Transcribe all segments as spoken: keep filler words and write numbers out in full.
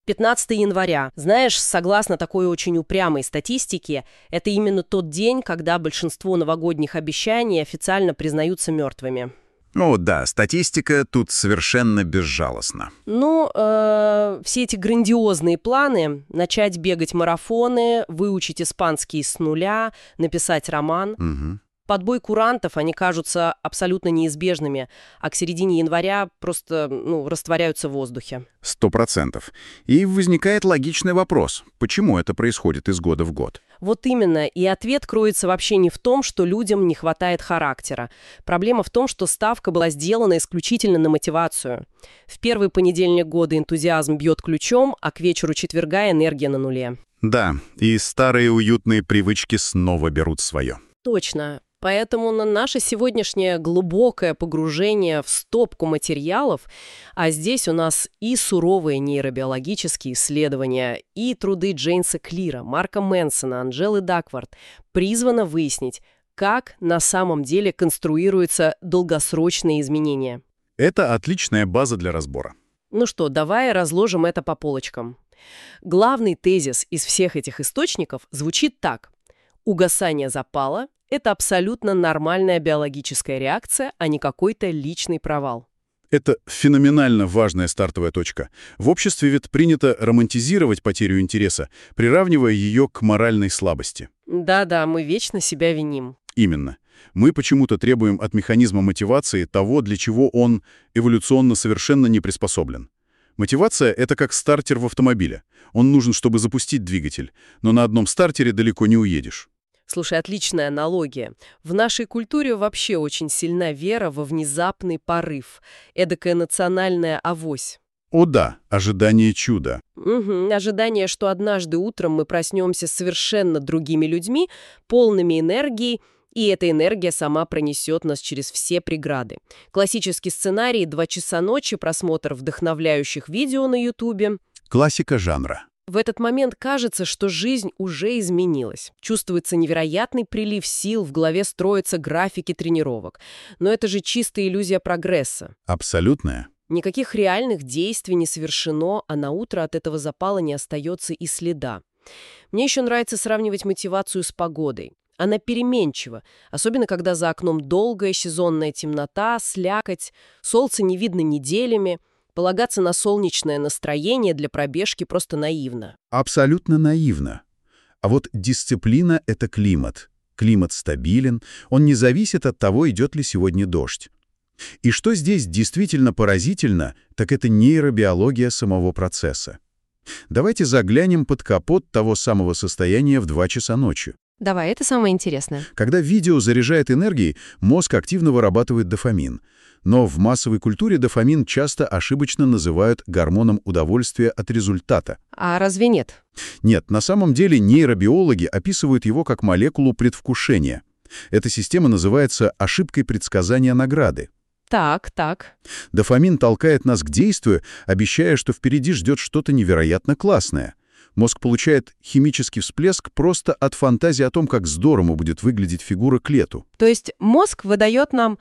пятнадцатого января. Знаешь, согласно такой очень упрямой статистике, это именно тот день, когда большинство новогодних обещаний официально признаются мертвыми. О, да, статистика тут совершенно безжалостна. Ну, э, все эти грандиозные планы — начать бегать марафоны, выучить испанский с нуля, написать роман. Угу. Подбой курантов, они кажутся абсолютно неизбежными, а к середине января просто, ну, растворяются в воздухе. Сто процентов. И возникает логичный вопрос, почему это происходит из года в год? Вот именно, и ответ кроется вообще не в том, что людям не хватает характера. Проблема в том, что ставка была сделана исключительно на мотивацию. В первый понедельник года энтузиазм бьет ключом, а к вечеру четверга энергия на нуле. Да, и старые уютные привычки снова берут свое. Точно. Поэтому на наше сегодняшнее глубокое погружение в стопку материалов, а здесь у нас и суровые нейробиологические исследования, и труды Джеймса Клира, Марка Мэнсона, Анджелы Даквард, призвано выяснить, как на самом деле конструируются долгосрочные изменения. Это отличная база для разбора. Ну что, давай разложим это по полочкам. Главный тезис из всех этих источников звучит так. Угасание запала — это абсолютно нормальная биологическая реакция, а не какой-то личный провал. Это феноменально важная стартовая точка. В обществе ведь принято романтизировать потерю интереса, приравнивая ее к моральной слабости. Да-да, мы вечно себя виним. Именно. Мы почему-то требуем от механизма мотивации того, для чего он эволюционно совершенно не приспособлен. Мотивация — это как стартер в автомобиле. Он нужен, чтобы запустить двигатель, но на одном стартере далеко не уедешь. Слушай, отличная аналогия. В нашей культуре вообще очень сильна вера во внезапный порыв, эдакая национальная авось. О да, ожидание чуда. Угу, ожидание, что однажды утром мы проснемся совершенно другими людьми, полными энергии, и эта энергия сама пронесет нас через все преграды. Классический сценарий — два часа ночи, просмотр вдохновляющих видео на Ютубе. Классика жанра. В этот момент кажется, что жизнь уже изменилась. Чувствуется невероятный прилив сил, в голове строятся графики тренировок. Но это же чистая иллюзия прогресса. Абсолютная. Никаких реальных действий не совершено, а на утро от этого запала не остается и следа. Мне еще нравится сравнивать мотивацию с погодой. Она переменчива, особенно когда за окном долгая сезонная темнота, слякоть, солнце не видно неделями. Полагаться на солнечное настроение для пробежки просто наивно. Абсолютно наивно. А вот дисциплина — это климат. Климат стабилен, он не зависит от того, идет ли сегодня дождь. И что здесь действительно поразительно, так это нейробиология самого процесса. Давайте заглянем под капот того самого состояния в два часа ночи. Давай, это самое интересное. Когда видео заряжает энергией, мозг активно вырабатывает дофамин. Но в массовой культуре дофамин часто ошибочно называют гормоном удовольствия от результата. А разве нет? Нет, на самом деле нейробиологи описывают его как молекулу предвкушения. Эта система называется ошибкой предсказания награды. Так, так. Дофамин толкает нас к действию, обещая, что впереди ждет что-то невероятно классное. Мозг получает химический всплеск просто от фантазии о том, как здорово будет выглядеть фигура к лету. То есть мозг выдает нам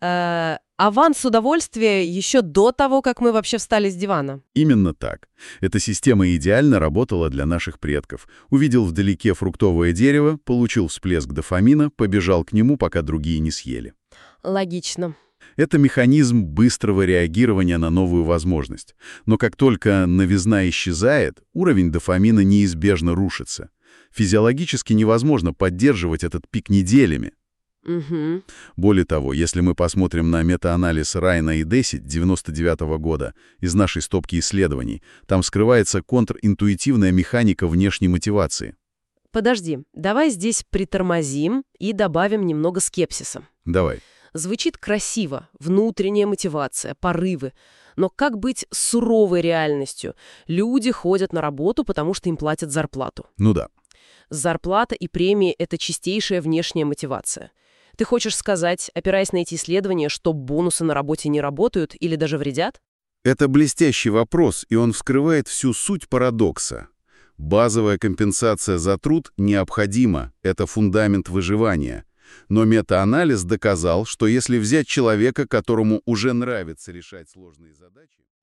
э, аванс удовольствия еще до того, как мы вообще встали с дивана. Именно так. Эта система идеально работала для наших предков. Увидел вдалеке фруктовое дерево, получил всплеск дофамина, побежал к нему, пока другие не съели. Логично. Это механизм быстрого реагирования на новую возможность. Но как только новизна исчезает, уровень дофамина неизбежно рушится. Физиологически невозможно поддерживать этот пик неделями. Угу. Более того, если мы посмотрим на метаанализ Райна и Десси девяносто девятого года из нашей стопки исследований, там скрывается контринтуитивная механика внешней мотивации. Подожди, давай здесь притормозим и добавим немного скепсиса. Давай. Звучит красиво, внутренняя мотивация, порывы. Но как быть с суровой реальностью? Люди ходят на работу, потому что им платят зарплату. Ну да. Зарплата и премии — это чистейшая внешняя мотивация. Ты хочешь сказать, опираясь на эти исследования, что бонусы на работе не работают или даже вредят? Это блестящий вопрос, и он вскрывает всю суть парадокса. Базовая компенсация за труд необходима, это фундамент выживания. Но метаанализ доказал, что если взять человека, которому уже нравится решать сложные задачи...